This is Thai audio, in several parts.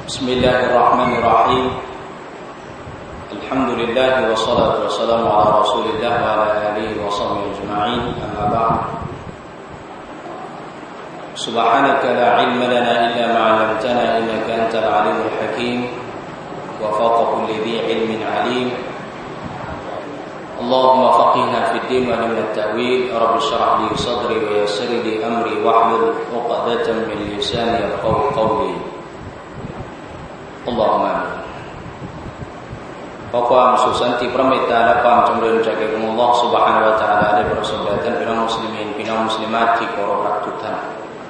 بسم الله الرحمن الرحيم الحمد لله والصلاة والسلام على رسول الله وعلى آله وصحبه أجمعين أما بعد سبحانك لا علم لنا إلا ما علمتنا إنك أنت العليم الحكيم وفوق كل ذي علم عليم اللهم فقهنا في الدين وعلمنا التأويل رب اشرح لي صدري ويسر لي أمري واحلل عقدة من لساني يفقهوا قولي اللهم آمينขอความสุขสันติพระเมตตาและความจำเริญจากอัลลอฮฺ سبحانه และ تعالى ได้ประสบแด่ท่านพี่น้องมุสลิมีนพี่น้องมุสลิมาตที่เคารพรักทุกท่าน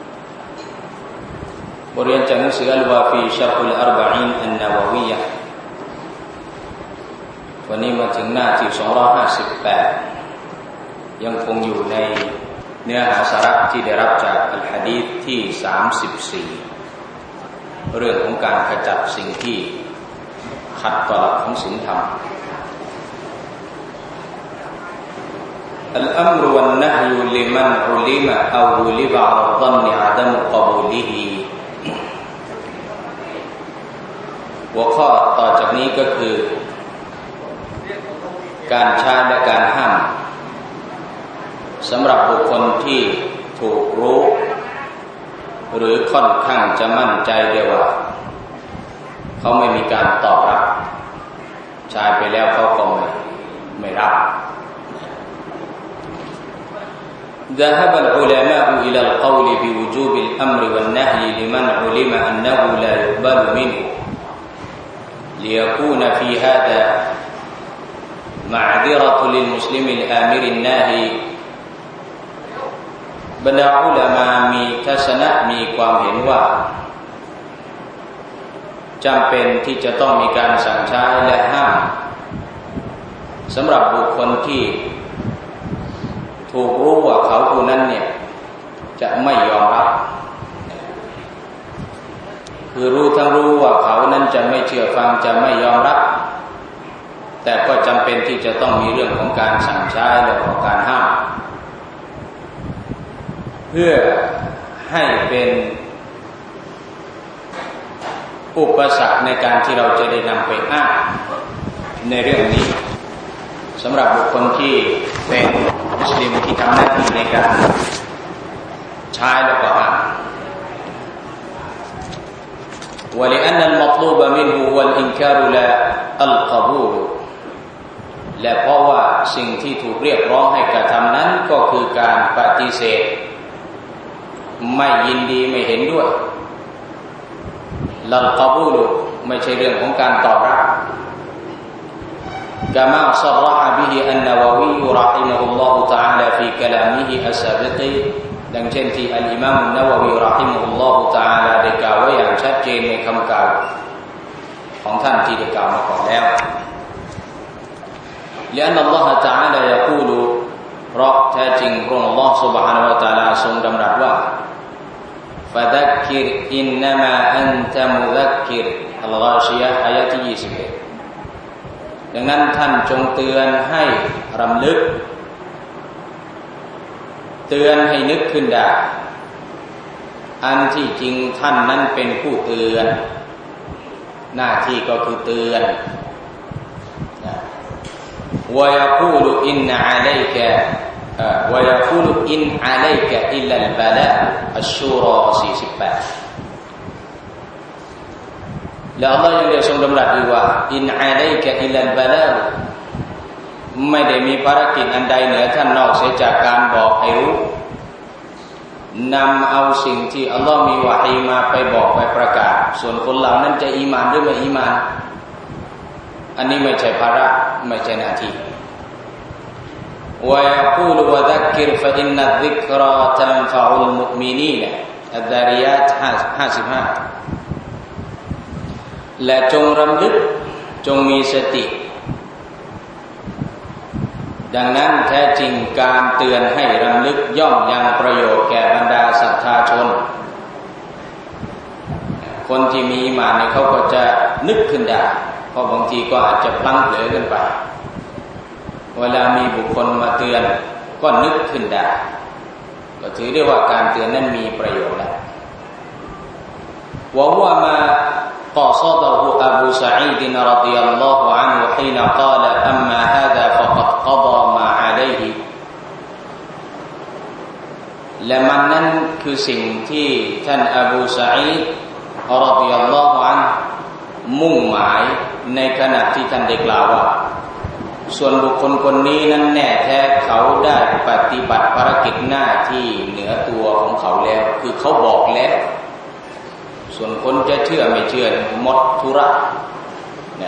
บทเรียนจากหนังสืออัลวาฟีชัรฮุลอัรบะอีนอันนาวะวียะห์วันนี้มาถึงหน้าที่258ยังคงอยู่ในเนื้อหาสาระที่ได้รับจากอัลหะดีษที่34เรื่องของการขจัดสิ่งที่ขัดต่อหลักของศีลธรรม الأمر والنهي لمن علم أو غلب على الظن عدم قبوله หัวข้อต่อจากนี้ก็คือการใช้และการห้ามสำหรับบุคคลที่ถูกรู้หรือค่อนข้างจะมั่นใจได้ว่าเขาไม่มีการตอบรับใช้ไปแล้วเขาก็ไม่รับ ذهب العلماء إلى القول بوجوب الأمر والنهي لمن علم أنه لا يقبل منه ليكون في هذا معذرة للمسلم الآمر الناهي บรรดาอุลามะมีทัศนะมีความเห็นว่าจำเป็นที่จะต้องมีการสั่งใช้และห้ามสำหรับบุคคลที่ถูกรู้ว่าเขาผู้นั้นเนี่ยจะไม่ยอมรับคือรู้ทั้งรู้ว่าเขานั้นจะไม่เชื่อฟังจะไม่ยอมรับแต่ก็จำเป็นที่จะต้องมีเรื่องของการสั่งใช้และของการห้ามเพื่อให้เป็นอุปสรรคในการที่เราจะได้นำไปอ้างในเรื่องนี้สำหรับบุคคลที่เป็นมุสลิมที่ทำหน้าที่ในการใช้และก็ห้าม ولأن المطلوب منه هو الإنكار لا القبول และเพราะว่าสิ่งที่ถูกเรียกร้องให้กระทำนั้นก็คือการปฏิเสธไม่ยินดีไม่เห็นด้วยลัลกอบูลไม่ใช่เรื่องของการตอบรับกามาศรหะบิฮิอันนาวะวีเราะฮิมะฮุลลอฮุตะอาลาฟีกะลามิฮิอัสซาบิกีดังเช่นที่อัลอิมามอันนาวะวีเราะฮิมะฮุลลอฮุตะอาลาได้กล่าวไว้อย่างชัดเจนในคำกล่าวของท่านที่ได้กล่าวมาก่อนแล้ว لأن الله تعالى يقول เพราะแท้จริงพระองค์อัลเลาะห์ซุบฮานะฮูวะตะอาลาทรงดำรัสว่าفذكر إنما أنت مذكر อัลลอฮฺชี้อายะที่21ดังนั้นท่านจงเตือนให้รำลึกเตือนให้นึกขึ้นได้อันที่จริงท่านนั้นเป็นผู้เตือนหน้าที่ก็คือเตือนويقول إن عليك ويقول إن عليك إلا البلاء الشورى 48แล้วอัลลอฮฺยังได้ทรงดำรัสอีกว่าอินอะลัยกะอิลลัลบะลาไม่ได้มีภารกิจอันใดเหนือท่านนอกเสียจากการบอกให้รู้นำเอาสิ่งที่อัลลอฮฺมีวะฮีมาไปบอกไปประกาศส่วนคนเหล่านั้นจะอีหม่านหรือไม่อีหม่านอันนี้ไม่ใช่ภาระไม่ใช่หน้าที่ويقول وذكر فإن الذكرى تنفع المؤمنين الذاريات 55และจงรำลึกจงมีสติดังนั้นแท้จริงการเตือนให้รำลึกย่อมยังประโยชน์แก่บรรดาศรัทธาชนคนที่มีอีหม่านเนี่ยเขาก็จะนึกขึ้นได้เพราะบางทีก็อาจจะพลั้งเผลอกันไปเวลามีบุคคลมาเตือนก็นึกขึ้นได้ก็ถือได้ว่าการเตือนนั้นมีประโยชน์แล้ว وهو ما قص أبو سعيد رضي الله عنه حين قال أما هذا فقد قضى ما عليه และมันนั้นคือสิ่งที่ท่านอบูซะอีดรอฎิยัลลอฮุอันฮุมุ่งหมายในขณะที่ท่านได้กล่าวว่าส่วนบุคคลคนนี้นั้นแน่แท้เขาได้ปฏิบัติภารกิจหน้าที่เหนือตัวของเขาแล้วคือเขาบอกแล้วส่วนคนจะเชื่อไม่เชื่อหมดธุระนะ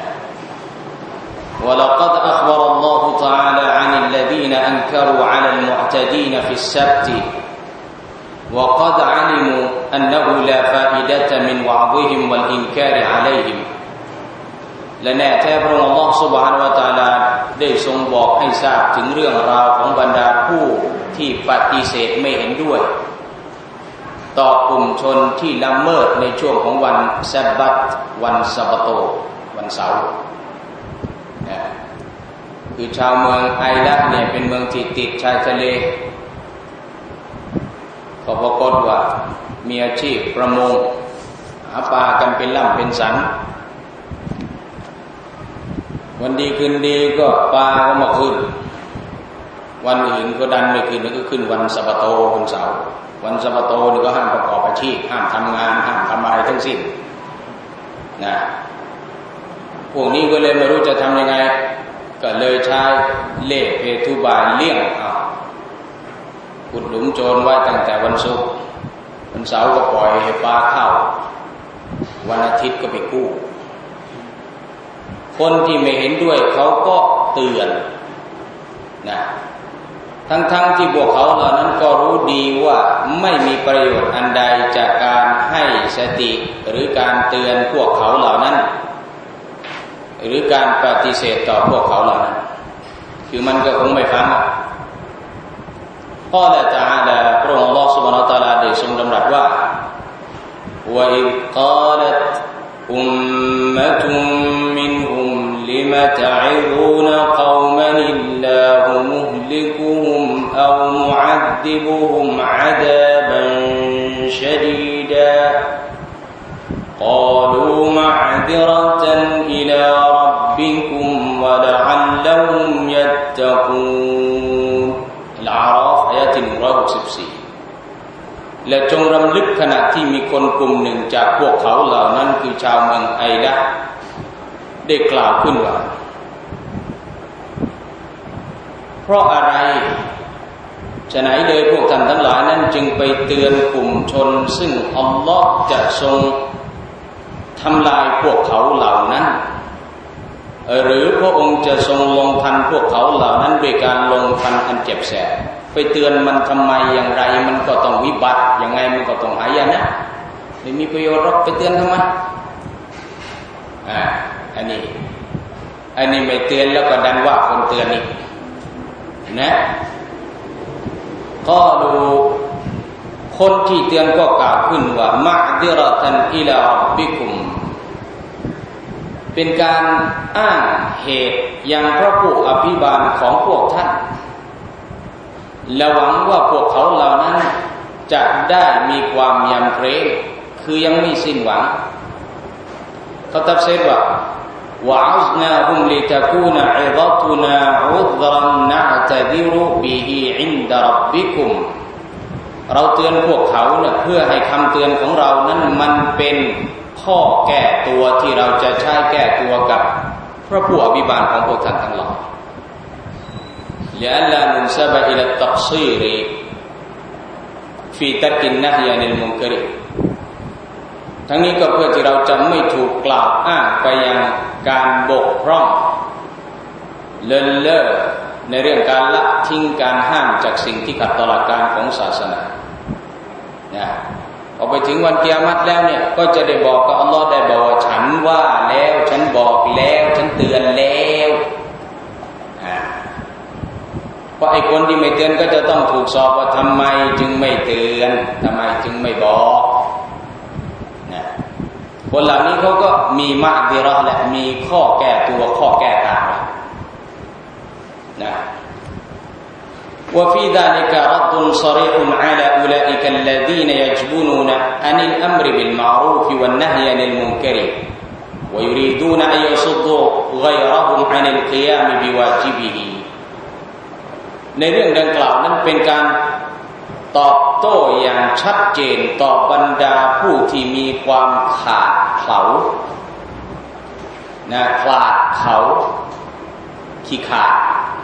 ولقد أخبر الله تعالى عن الذين أنكروا على المعتدين في السبت وقد علموا أنه لا فائدة من وعظهم والإنكار عليهم และแน่แท้พระองค์อัลเลาะห์ซุบฮานะฮูวะตะอาลาได้ทรงบอกให้ทราบถึงเรื่องราวของบรรดาผู้ที่ปฏิเสธไม่เห็นด้วยต่อกลุ่มชนที่ละเมิดในช่วงของวันซะบัตวันซะบะโตวันเสาร์คือชาวเมืองไอลักเนี่ยเป็นเมืองที่ติดชายทะเลเขาปรากฏว่ามีอาชีพประมงหาปลากันเป็นล่ำเป็นสันวันดีคืนดีก็ปลาก็มาขึ้นวันอื่นก็ดันไม่ขึ้นแล้วก็ขึ้นวันซะบะโตวันเสาร์วันซะบะโตนี่ก็ห้ามประกอบอาชีพห้ามทำงานห้ามทำอะไรทั้งสิ้นนะพวกนี้ก็เลยไม่รู้จะทำยังไงก็เลยใช้เล่ห์เพทุบายเลี่ยงขุดหลุมโจรไว้ตั้งแต่วันศุกร์วันเสาร์ก็ปล่อยให้ปลาเข้าวันอาทิตย์ก็ไปกู้คนที่ไม่เห็นด้วยเขาก็เตือนนะทั้งที่พวกเขาเหล่านั้นก็รู้ดีว่าไม่มีประโยชน์อันใดจากการให้สติหรือการเตือนพวกเขาเหล่านั้นหรือการปฏิเสธต่อพวกเขาเหล่านั้นคือมันก็คงไม่ฟังกอลตะอาลาพระองค์อัลเลาะห์ซุบฮานะฮูวะตะอาลาได้ทรงดำรัสว่าวะอิซกาลัตอุมมะตุมมินฮุมลิมะตะอิซูนกอมันอิลลาฮุมุฮลิกุฮุมเอามุอัดดิบุฮุมอะดาบันชะดีดาقالوا معذرة إلى ربكم ولعلهم يتقون الأعراف อายะห์ที่164และจงรำลึกขณะที่มีคนกลุ่มหนึ่งจากพวกเขาเหล่านั้นคือชาวเมืองไอละได้กล่าวขึ้นว่าเพราะอะไรฉะนั้นเลยพวกท่านทั้งหลายนั้นจึงไปเตือนกลุ่มชนซึ่งอัลลอฮ์จะทรงทำลายพวกเขาเหล่านั้นหรือพระองค์จะทรงลงทันพวกเขาเหล่านั้นด้วยการลงทันอันเจ็บแสบไปเตือนมันทำไมอย่างไรมันก็ต้องวิบัติยังไงมันก็ต้องหายนะไม่มีประโยชน์หรอกไปเตือนทำไมอันนี้ไม่เตือนแล้วก็ดันว่าคนเตือนนี่นะก็ดูคนที่เตือนก็กล่าวขึ้นว่ามะดิเราะตันอิลาร็อบบิกุมเป็นการอ้างเหตุยังพระผู้อภิบาลของพวกท่านและหวังว่าพวกเขาเหล่านั้นจะได้มีความยำเกรงคือยังไม่สิ้นหวังเขาตัฟซีรว่าวะอัซนาฮุมลิตะกูนอิฎะตุนาอุซรันนะอ์ตะดิรุบิฮิอินดะร็อบบิกุมเราเตือนพวกเขาเนี่ยเพื่อให้คำเตือนของเรานั้นมันเป็นข้อแก้ตัวที่เราจะใช้แก้ตัวกับพระผู้อภิบาลของพวกท่านทั้งหลายلئلا ننسب إلى التقصير في ترك النهي عن المنكر ทั้งนี้ก็เพื่อที่เราจะไม่ถูกกล่าวอ้างไปยังการบกพร่องเลินเล่อในเรื่องการละทิ้งการห้ามจากสิ่งที่ขัดต่อหลักการของศาสนาพอไปถึงวันกิยามะฮ์แล้วเนี่ยก็จะได้บอกกับอัลลอฮ์ได้บอกว่าฉันว่าแล้วฉันบอกแล้วฉันเตือนแล้วเพราะไอ้คนที่ไม่เตือนก็จะต้องถูกสอบว่าทำไมจึงไม่เตือนทำไมจึงไม่บอกคนเหล่านี้เขาก็มีมะดิเราะห์และมีข้อแก้ตัวข้อแก้ต่างนะوفي ذلك رد صريح على أولئك الذين يجبنون عن الأمر بالمعروف والنهي عن المنكر ويريدون أن يصدوا غيرهم عن القيام بواجبه ในเรื่องดังกล่าวนั้นเป็นการตอบโต้อย่างชัดเจนต่อบรรดาผู้ที่มีความขาดเขลาขลาดเขาขี้ขาด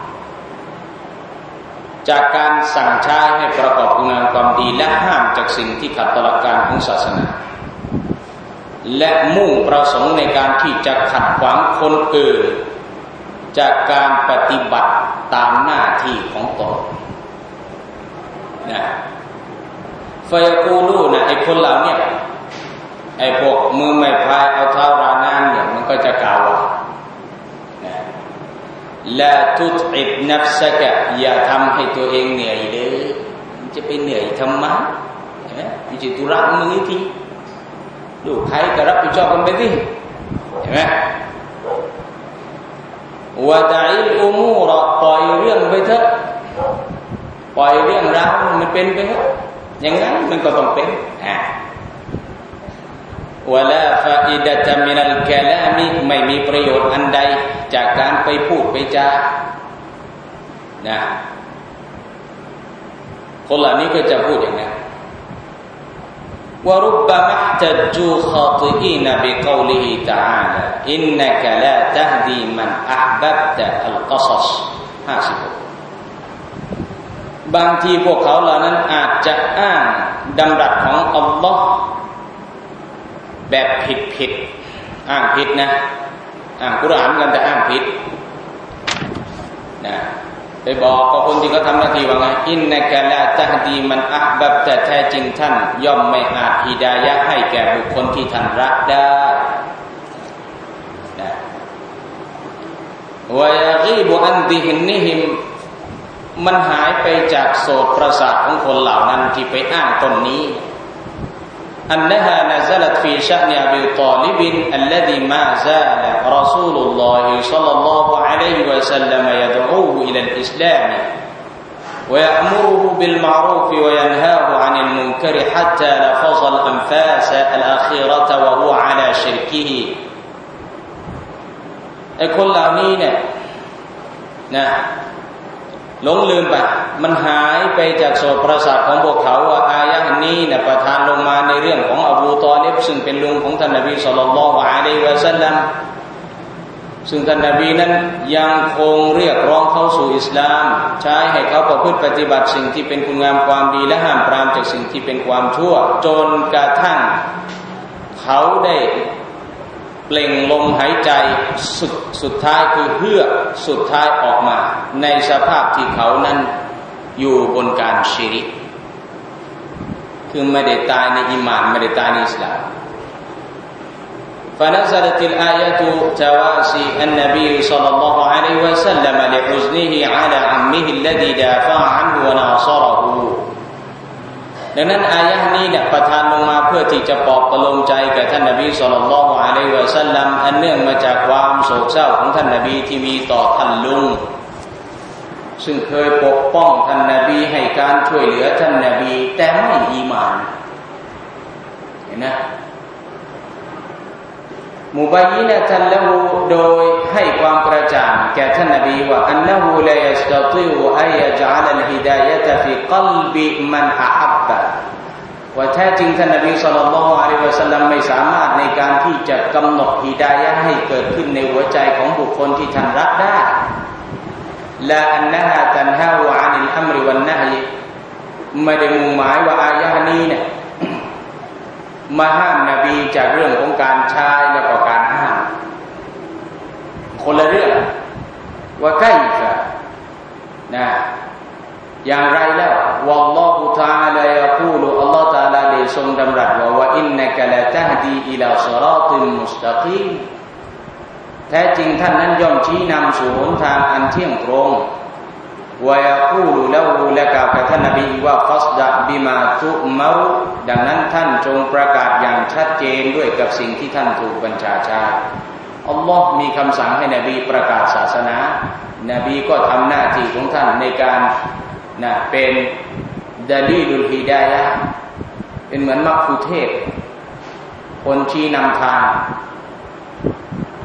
จากการสั่งใช้ให้ประกอบคุณงามความดีและห้ามจากสิ่งที่ขัดต่อหลักการของศาสนาและมุ่งประสงค์ในการที่จะขัดขวางคนอื่นจากการปฏิบัติตามหน้าที่ของตนฟยกูลูไอ้คนเหล่านี้ไอ้พวกมือไม่พายเอาเท้าราน้ำเนี่ยมันก็จะกล่าวว่าละตุตอิบนัฟซะกะอย่าทำให้ตัวเองเหนื่อยเลยมันจะไปเหนื่อยทำไมมันจะธุระมือทีลูกใครก็รับผิดชอบกันไปสิเห็นไหมวะดะอิลอุมูรปล่อยเรื่องไปเถอะปล่อยเรื่องราวมันเป็นไปเถอะอย่างนั้นมันก็ต้องเป็นวะลาฟาอิดะตะมินัลกะลามิไม่มีประโยชน์อันใดจากการไปพูดไปจาคนเหล่านี้ก็จะพูดอย่างนั้นوربما احتجوا خاطئين بقوله تعالى إنك لا تهدي من أحببت القصص 56บางทีพวกเขาเหล่านั้นอาจจะอ้างดำรัสของอัลลอฮ์แบบผิดอ้างผิดนะอ้างกุรอานกันแต่อ้างผิดไปบอกกับคนที่เขาทำหน้าที่ว่าไงอินนะกะลาตะฮดีมันอัฮบับแต่แท้จริงท่านย่อมไม่อาจฮิดายะห์ให้แก่บุคคลที่ท่านรักได้วะยะกีบุอันดิฮินนิฮิมมันหายไปจากโสตประสาทของคนเหล่านั้นที่ไปอ้างตนนี้อันนะฮานะซะลัตฟีชะอ์นอบีฏอลิบอัลลซีมาซาละรอซูลุลลอฮิศ็อลลัลลอฮุอะลัยฮิวะซัลลัมยะดุอูอิลัลอิสลามวะยะอ์มุรุบิลมะรูฟวะยันฮาฮุอานิลมุนกะรฮัตตาละฟะซะลอันฟาซอัลอาคิเราะฮ์วะฮุวะอะลาชิรกิฮิไอ้คนเหล่านี้เนี่ยหลงลืมไปมันหายไปจากโสตประสาทของพวกเขาว่าอายะห์นี้เนี่ยประทานลงมาในเรื่องของอบูตอลิบซึ่งเป็นลุงของท่านนบีศ็อลลัลลอฮุอะลัยฮิวะซัลลัมซึ่งท่านนบีนั้นยังคงเรียกร้องเข้าสู่อิสลามใช้ให้เขาประพฤติปฏิบัติสิ่งที่เป็นคุณงามความดีและห้ามปรามจากสิ่งที่เป็นความชั่วจนกระทั่งเขาได้เปล่งลมหายใจสุดท้ายคือเฮือกสุดท้ายออกมาในสภาพที่เขานั้นอยู่บนการชิริกคือไม่ได้ตายในอีหม่านไม่ได้ตายในอิสลาม فنزلت الآية تواسي النبي صلى الله عليه وسلم لحزنه على عمه الذي دافع عنه وناصرهดังนั้นอายะห์นี้เนี่ยประทานลงมาเพื่อที่จะปลอบประโลมใจแก่ท่านนบีศ็อลลัลลอฮุอะลัยฮิวะซัลลัมอันเนื่องมาจากความโศกเศร้าของท่านนบีที่มีต่อท่านลุงซึ่งเคยปกป้องท่านนบีให้การช่วยเหลือท่านนบีแต่ไม่อีหม่านเห็นนะมุบัยยินะตันละฮูโดยให้ความกระจ่างแก่ท่านนบีว่าอันนะฮูลายัสตะติอุอัยยะญะอัลอัลฮิดายะตะฟีกัลบิมันอะฮับบะว่าแท้จริงท่านนบีศ็อลลัลลอฮุอะลัยฮิวะซัลลัมไม่สามารถในการที่จะกำหนดฮิดายะห์ให้เกิดขึ้นในหัวใจของบุคคลที่ท่านรักได้ละอันนะฮาตันฮาวะอานิลอัมริวันนะฮีไม่ได้มุ่งหมายว่าอายะห์นี้เนี่ยมาห้ามนบีจากเรื่องของการใช้และก็การห้ามคนละเรื่องว่าไกฟะอย่างไรแล้ววัลลอฮุตะอาลายะกูลุอัลลอฮฺตะอาลาได้ทรงดำรัสว่าอินนะกะละตะฮดีอิลาศรอตินมุสตะกีมแท้จริงท่านนั้นย่อมชี้นำสู่หนทางอันเที่ยงตรงวะยะกูลุละฮูและกล่าวกับท่านนบีว่าฟัสดะบิมาตุมัรดังนั้นท่านจงประกาศอย่างชัดเจนด้วยกับสิ่งที่ท่านถูกบัญชาใช้อัลลอฮ์มีคำสั่งให้นบีประกาศศาสนานบีก็ทำหน้าที่ของท่านในการเป็นดาลีลุลฮิดายะห์เป็นเหมือนมักคุเทศคนชี้นำทาง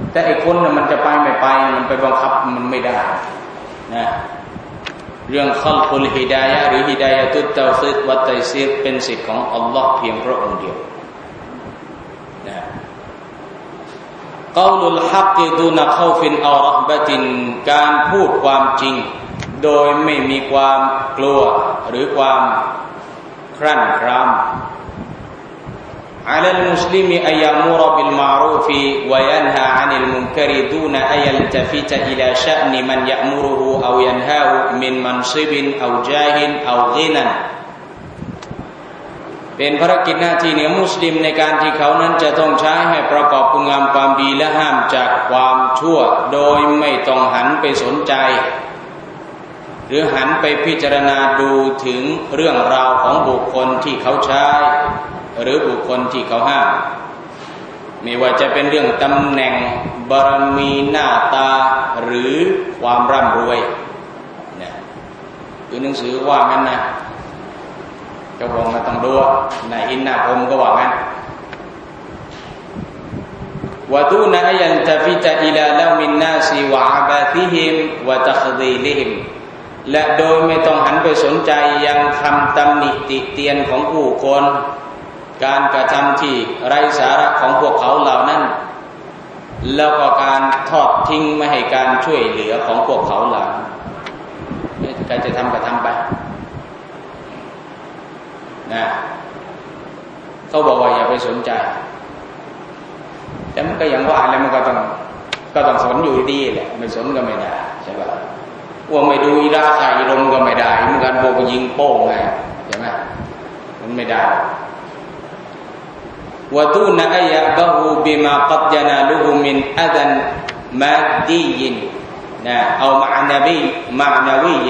แต่ไอ้คนน่ะมันจะไปไม่ไปมันไปบังคับมันไม่ได้นะเรื่องคัลกุลฮิดายะห์หรือฮิดายะตุตตาวฟีกวัตตัยซีรเป็นสิทธิ์ของอัลลอฮ์เพียงพระองค์เดียวนะกอลุลฮักกิดูนะคอฟินเอาเราะห์บะตินการพูดความจริงโดยไม่มีความกลัวหรือความครั่นครามعلى المسلم أن يأمر بالمعروف وينهى عن المنكر دون أن يلتفت إلى شأن من يأمره أو ينهاه من منصب أو جاه أو غنى เป็นภารกิจหน้าที่ของมุสลิมในการที่เขานั้นจะต้องใช้ให้ประกอบคุณงามความดีและห้ามจากความชั่วโดยไม่ต้องหันไปสนใจหรือหันไปพิจารณาดูถึงเรื่องราวของบุคคลที่เขาใช้หรือบุคคลที่เขาห้ามไม่ว่าจะเป็นเรื่องตำแหน่งบารมีหน้าตาหรือความร่ำรวยเนี่ยคือหนังสือว่างั้นนะเจ้าของมาต้องดูในอินนาผมก็ว่างั้นวะดูนะยันตะฟิตะอิลาลามินนาซิวะอะบาติฮิมวะตัคดีลิฮิมและโดยไม่ต้องหันไปสนใจยังคำตำหนิติเตียนของผู้คนการกระทำที่ไร้สาระของพวกเขาเหล่านั้นแล้วก็การทอดทิ้งไม่ให้การช่วยเหลือของพวกเขาเหล่านั้นใครจะทำก็ทำไปนะเขาบอกว่าอย่าไปสนใจแต่มันก็อย่างว่าแล้วมันก็ต้องสนอยู่ดีแหละไม่สนก็ไม่ได้ใช่ป่ะว่าไม่ดูอิรักไทยลมก็ไม่ได้เหมือนกันพวกยิงโป้งไงใช่ไหมมันไม่ได้ودون أن يأبهوا بما قد يناله من أذى مادي أو معنوي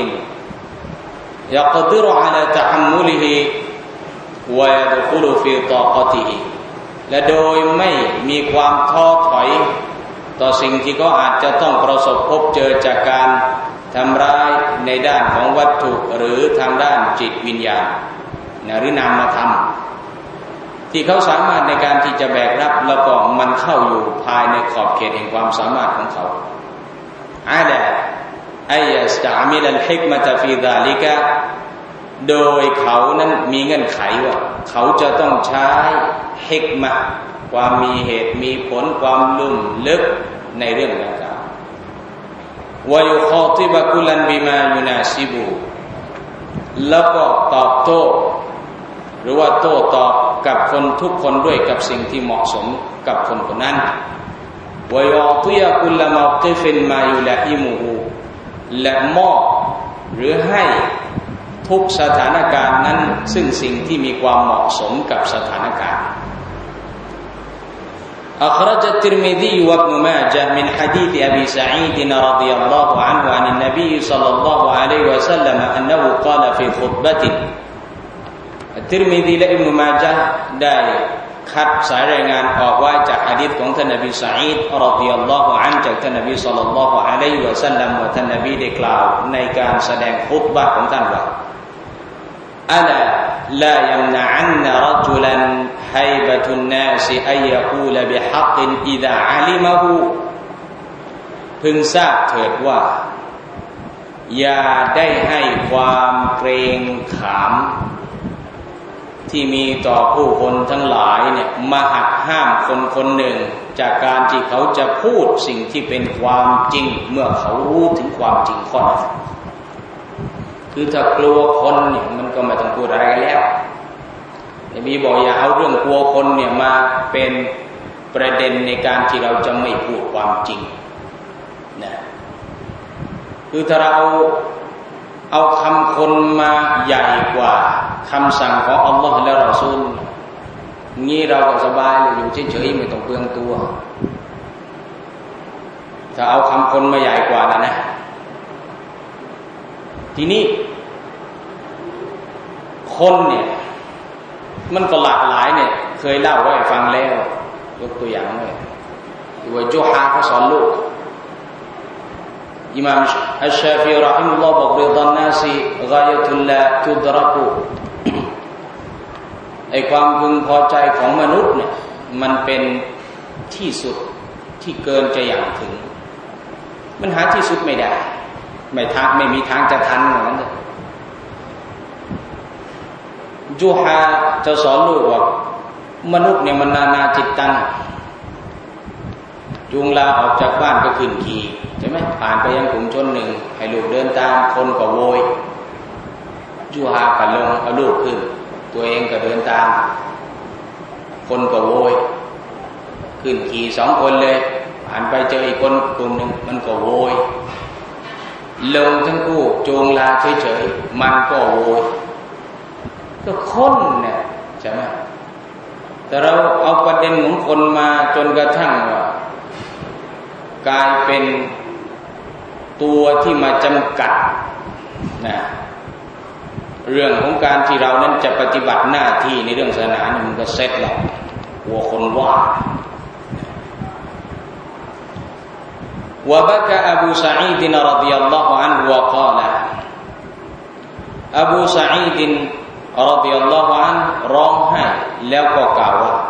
يقدر على تحمله ويدخل في طاقته และโดยไม่มีความท้อถอยต่อสิ่งที่เขาอาจจะต้องประสบพบเจอจากการทำร้ายในด้านของวัตถุหรือทางด้านจิตวิญญาณหรือนามธรรมที่เขาสามารถในการที่จะแบกรับแล้วก็มันเข้าอยู่ภายในขอบเขตแห่งความสามารถของเขาอาลาอัยสตามิลัลฮิกมะตะฟีซาลิกะโดยเขานั้นมีเงื่อนไขว่าเขาจะต้องใช้ฮิกมะความมีเหตุมีผลความลุ่มลึกในเรื่องดังกล่าววะยุคอติบะกุลันบิมายุนาซิบูแล้วก็ตอบโต้หรือว่าโต้ตอบกับคนทุกคนด้วยกับสิ่งที่เหมาะสมกับคนคนนั้นวะยอติยะกุลมอกิฟินมายุละอิมูฮูและมอบหรือให้ทุกสถานการณ์นั้นซึ่งสิ่งที่มีความเหมาะสมกับสถานการณ์أخرج الترمذي وابن ماجه من حديث أبي سعيد رضي الله عنه عن النبي صلى الله عليه وسلم أنه قال في خطبته الترمذي และ Ibn Majah ได้คัดสายรายงานออกไว้จากหะดีษของท่านนบีซะอีดรอฎิยัลลอฮุอันฮุจากท่านนบีศ็อลลัลลอฮุอะลัยฮิวะซัลลัมว่าท่านนบีได้กล่าวในการแสดงคุตบะห์ของท่านว่าอะลาลายัมนะอันนะรจุลันฮัยบะตุนนาสอัยยะกูลบิฮักอิอิซาอะลิมะฮูพึงทราบเถิดว่าอย่าได้ให้ความเกรงขามที่มีต่อผู้คนทั้งหลายเนี่ยมาหักห้ามคนคนหนึ่งจากการที่เขาจะพูดสิ่งที่เป็นความจริงเมื่อเขารู้ถึงความจริงข้อนั้นคือถ้ากลัวคนเนี่ยมันก็ไม่ต้องพูดอะไรกันแล้วนบีบอกอย่าเอาเรื่องกลัวคนเนี่ยมาเป็นประเด็นในการที่เราจะไม่พูดความจริงนะคือถ้าเราเอาคำคนมาใหญ่กว่าคำสั่งของอัลลอฮ์และรอซูลงี้เราก็สบายเลยอยู่เฉยๆไม่ต้องเปลืองตัวถ้าเอาคำคนมาใหญ่กว่านะทีนี้คนเนี่ยมันก็หลากหลายเนี่ยเคยเล่าไว้ฟังแล้วยกตัวอย่างไว้ที่ว่าจูฮาเขาสอนลูกอิหม่ามอัชชาฟีเราะฮิมฮุลลอฮ์บอกริฎอนนาซีฆายะตุลลาตุดเราะกุไอ้ความพึงพอใจของมนุษย์เนี่ยมันเป็นที่สุดที่เกินจะอย่างถึงมันหาที่สุดไม่ได้ไม่มีทางจะทันเหมือนกันเลยจูฮาจะสอนลูกว่ามนุษย์เนี่ยมันนานาจิตตังจูงลาออกจากบ้านก็ขึ้นขี่ใช่ไหมผ่านไปยังกลุ่มชนหนึ่งให้ลูกเดินตามคนก็โวยจูฮาก็ลงเอาลูกขึ้นตัวเองก็เดินตามคนก็โวยขึ้นขี่สองคนเลยผ่านไปเจออีกคนกลุ่มหนึ่งมันก็โวยลงทั้งคู่จูงลาเฉยๆมันก็โวยก็คนเนี่ยใช่ไหมแต่เราเอาประเด็นของคนมาจนกระทั่งว่ากลายเป็นตัวที่มาจำกัดนะเรื่องของการที่เรานั้นจะปฏิบัติหน้าที่ในเรื่องศาสนานี่มันก็เซ็ตแล้วหัวคนว่าوبكى أبو سعيد رضي الله عنه وقال أبو سعيد رضي الله عنه ร้องไห้แล้วก็กล่าวว่า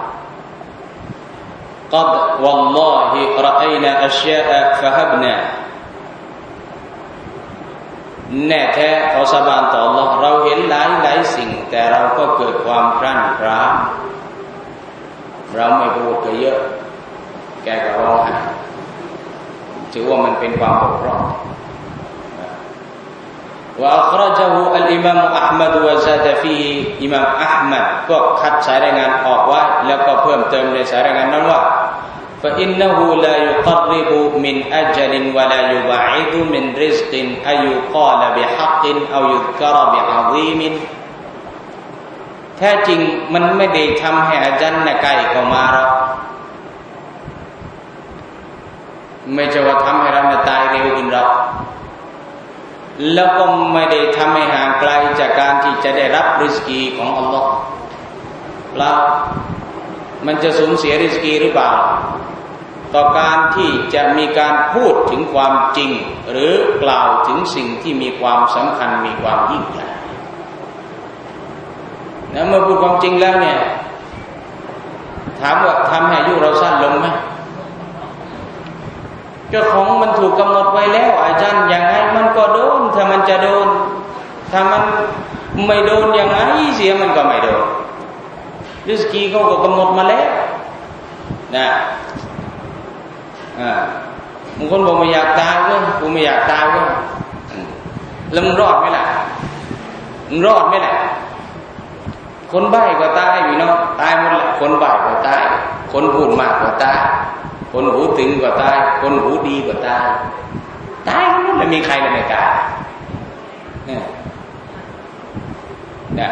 قد والله رأينا أشياء فهبنا แน่แท้ขอสาบานต่อ Allah เราเห็นหลายสิ่งแต่เราก็เกิดความพรั่นพร้ามเราไม่พูดก็เยอะแกก็ร้องไห้ถือว่ามันเป็นความบกพร่องว่าอัครจหูอัลอิมามอัลมัดวะซาดะฟีฮิอิมามอัลมัดก็คัดสายรายงานออกไว้แล้วก็เพิ่มเติมในสายรายงานนั้นว่า فإنه لا يقرب من أجل ولا يبعد من رزق أن يقال بحق أو يذكر بعظيم แท้จริงมันไม่ได้ทำให้อาจันน่ะใกล้เข้ามาหรอกไม่ใช่ว่าทำให้เราตายเร็วขึ้นหรอกแล้วก็ไม่ได้ทำให้ห่างไกลจากการที่จะได้รับริสกีของอัลลอฮ์แล้วมันจะสูญเสียริสกีหรือเปล่าต่อการที่จะมีการพูดถึงความจริงหรือกล่าวถึงสิ่งที่มีความสำคัญมีความยิ่งใหญ่แล้วเมื่อพูดความจริงแล้วเนี่ยถามว่าทำให้อายุเราสั้นลงไหมเจ้าของมันถูกกำหนดไว้แล้วอาจารย์อย่างไรมันก็โดนถ้ามันจะโดนถ้ามันไม่โดนอย่างไรเสียมันก็ไม่โดนริสกีเขาก็กำหนดมาแล้วนะบางคนบอกไม่อยากตายเว้ยกูไม่อยากตายเว้ยแล้วมึงรอดไหมล่ะมึงรอดไหมล่ะคนใบ้ก็ตายพี่น้องตายหมดละคนใบ้ก็ตายคนพูดมากก็ตายคนหูตึงก็ตายคนหูดีก็ตายตายหมดแล้วมีใครละไม่ตายนะ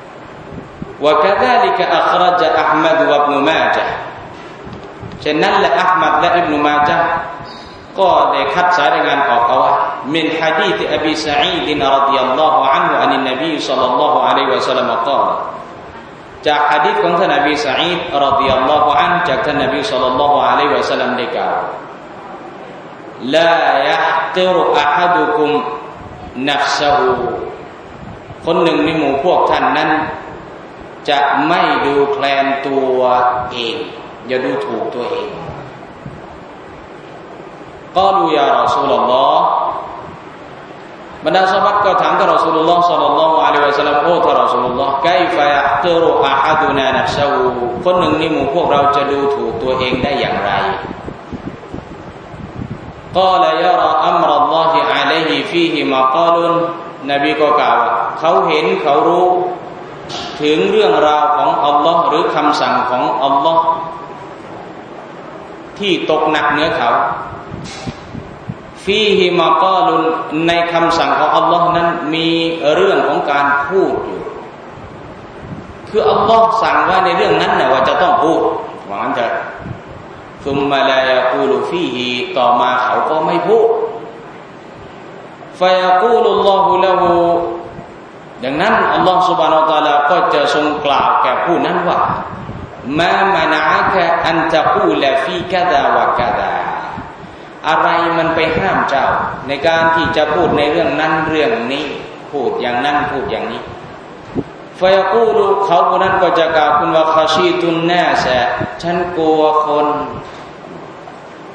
وكذلك أخرج أحمد وابن ماجه ฉะนั้นและอัลมัดและอิบนุมาญะห์ก็ได้คัดสายรายงานออกเอาว่ามินหะดีษอบีซะอีดรอฎิยัลลอฮุอันฮุอันนบีศ็อลลัลลอฮุอะลัยฮิวะซัลลัมกล่าวจากหะดีษของท่านอบีซะอีดรอฎิยัลลอฮุอันจากท่านนบีศ็อลลัลลอฮุอะลัยฮิวะซัลลัมได้กล่าวลายะฮติรุอะฮัดุกุมนัฟซะฮูคนหนึ่งในหมู่พวกท่านนั้นจะไม่ดูแคลนตัวเองอย่าดูถูกตัวเองกอลูยารอซูลุลลอฮ์บรรดาซอฮาบะห์ก็ถามท่านรอซูลุลลอฮ์ศ็อลลัลลอฮุอะลัยฮิวะซัลลัมโอ้ท่านรอซูลุลลอฮ์ไกฟะยะติรุอะฮัดุนานัฟซะฮูคนหนึ่งในหมู่พวกเราจะดูถูกตัวเองได้อย่างไรกอลายะรออัมรัลลอฮิอะลัยฮิฟีฮิมะกาลุนนบีก็กล่าวว่าเขาเห็นเขารู้ถึงเรื่องราวของอัลลอฮ์หรือคำสั่งของอัลลอฮ์ที่ตกหนักเหนือเขาฟีฮิมะกาลุนในคำสั่งของอัลลอฮ์นั้นมีเรื่องของการพูดอยู่คืออัลลอฮ์สั่งว่าในเรื่องนั้นน่ะว่าจะต้องพูดว่างั้นจะซุมมาลายะกูลุฟีฮิต่อมาเขาก็ไม่พูดฟะยะกูลุลลอฮุละฮูดังนั้นอัลลอฮ์ سبحانه และ تعالى ก็จะทรงกล่าวแก่ผู้นั้นว่ามามานะกะอันตะกูลฟีกะดาวะกะดาอะไรมันไปห้ามเจ้าในการที่จะพูดในเรื่องนั้นเรื่องนี้พูดอย่างนั้นพูดอย่างนี้ฟะยะกูลุเขาผู้นั้นก็จะกล่าวคุณว่าคาชีตุนนาสะฉันกลัวคน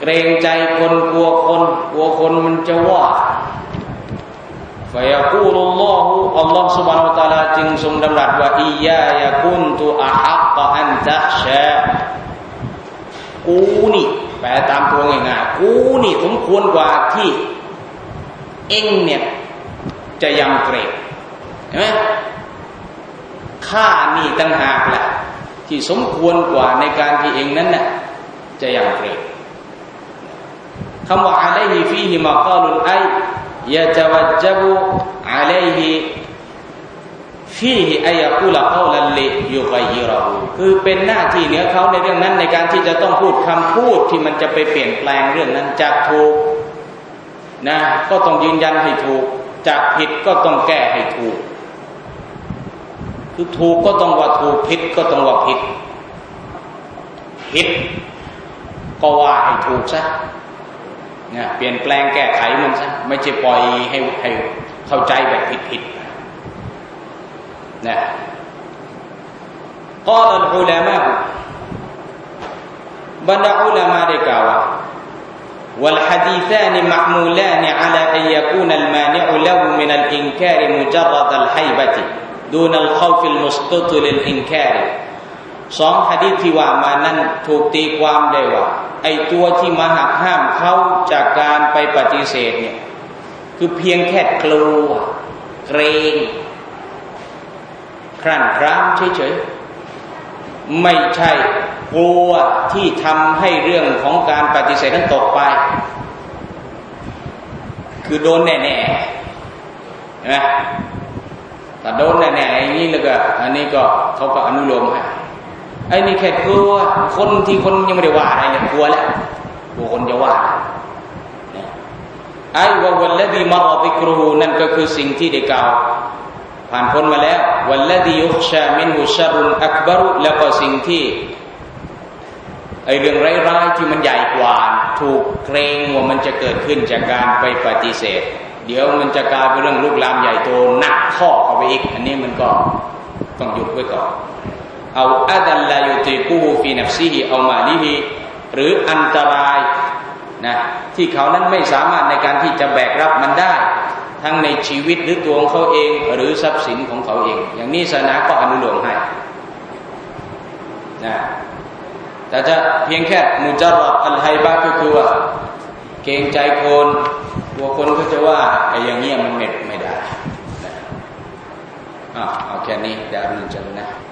รงใจคนกลัวคนมันจะว่าฟะยะกูลุลลอฮุอัลลอฮฺ سبحانه และ تعالى จึงทรงดำรัสว่าอียายะกุนตุอะฮักกะอันตักชากูนี่แปลตามตัวง่ายๆกูนี่สมควรกว่าที่เอ็งเนี่ยจะยำเกรงเห็นไหมข้านี่ต่างหากแหละที่สมควรกว่าในการที่เอ็งนั้นน่ะจะยำเกรงคำว่าอะลัยฮิฟีฮิมะกาลุนไอยะตะวัจญะบุอะลัยฮิฟีฮิอัยยะกูลกอลันลิยุกัยยิเราะฮูคือเป็นหน้าที่เหนือเขาในเรื่องนั้นในการที่จะต้องพูดคำพูดที่มันจะไปเปลี่ยนแปลงเรื่องนั้นจากถูกนะก็ต้องยืนยันให้ถูกจากผิดก็ต้องแก้ให้ถูกคือถูกก็ต้องว่าถูกผิดก็ต้องว่าผิดก็ว่าให้ถูกซะเนี่ยเปลี่ยนแปลงแก้ไขมันซะไม่ใช่ปล่อยให้เข้าใจแบบผิดนะกล่าวอุลามะบรรดาอุลามะได้กล่าวว่าوالحديثان محمولان على أن يكون المانع له من الإنكار مجرد الهيبة دون الخوف المسقط للإنكار สองหะดีษที่ว่ามานั้นถูกตีความได้ว่าไอ้ตัวที่มาหักห้ามเขาจากการไปปฏิเสธเนี่ยคือเพียงแค่กลัวเกรงครั่นคร้ามเฉยๆไม่ใช่กลัวที่ทำให้เรื่องของการปฏิเสธนั้นตกไปคือโดนแน่ๆเห็นไหมถ้าโดนแน่ๆอย่างนี้แล้วก็อันนี้ก็เขาก็อนุโลมให้ไอ้นี่แค่กลัวคนยังไม่ได้ว่าอะไรเนี่ยกลัวแล้วกลัวคนจะว่าไอ้วัลลดีมารอบิกรูนั่นก็คือสิ่งที่ได้กล่าวผ่านพ้นมาแล้ววัลลดียุคชามินหุชรุนอักบารุแล้วก็สิ่งที่ไอ้เรื่องร้ายๆที่มันใหญ่กว่าถูกเกรงว่ามันจะเกิดขึ้นจากการไปปฏิเสธเดี๋ยวมันจะกลายเป็นเรื่องลุกลามใหญ่โตหนักข้อเข้าไปอีกอันนี้มันก็ต้องหยุดไว้ก่อนเอาอาดัลลายุติกูฮูฟีนัฟซีฮิเอามาลิฮิหรืออันตรายนะที่เขานั้นไม่สามารถในการที่จะแบกรับมันได้ทั้งในชีวิตหรือตัวของเขาเองหรือทรัพย์สินของเขาเองอย่างนี้ศาสนาก็อนุโลมให้นะแต่จะเพียงแค่มุจารรดอัลไฮบะก็คือว่าเกรงใจคนกลัวคนก็จะว่าไอ้อย่างเงี้ยมันไม่ได้เอาแค่นี้ดารุนจังนะ